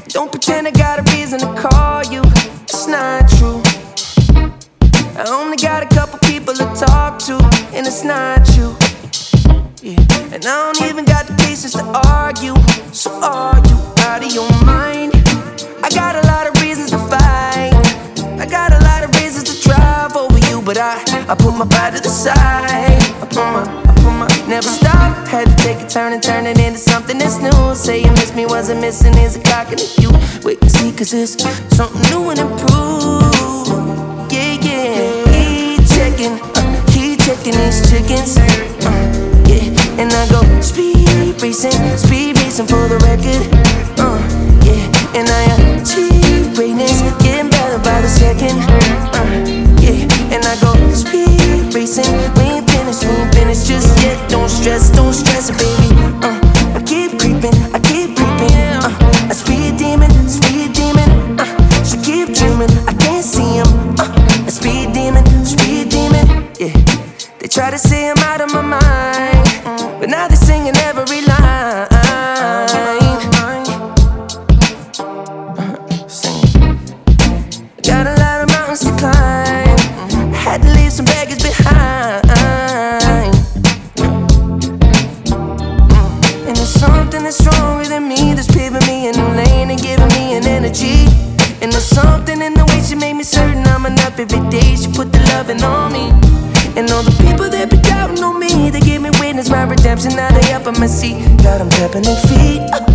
Don't pretend I got a reason to call you, it's not true. I only got a couple people to talk to, and it's not you. Yeah. And I don't even got the patience to argue. So are you out of your mind? I got a lot of reasons to fight. I got a lot of reasons to drive over you, but I put my pride to the side. I put my never stop. Had to take a turn and turn it into something that's new. Say you miss me, wasn't missing, is a cock in you. Wait and see, cause it's something new and improved. Yeah, yeah. Keep checking these chickens. Yeah, and I go speed racing for the record. Yeah, and I achieve greatness, getting better by the second. Yeah, and I go speed racing. We ain't finished just yet. Don't stress it, baby. I keep creeping. A speed demon. She keep dreaming, I can't see him. A speed demon. Yeah, they try to say I'm out of my mind, but now they're singing every line. Got a lot of mountains to climb, had to leave some baggage behind. And there's something that's wrong with me that's paving me a new lane and giving me an energy. And there's something in the way she made me certain I'm enough every day. She put the loving on me. And all the people that be doubting on me, they gave me witness my redemption. Now they up on my seat, got them tapping their feet.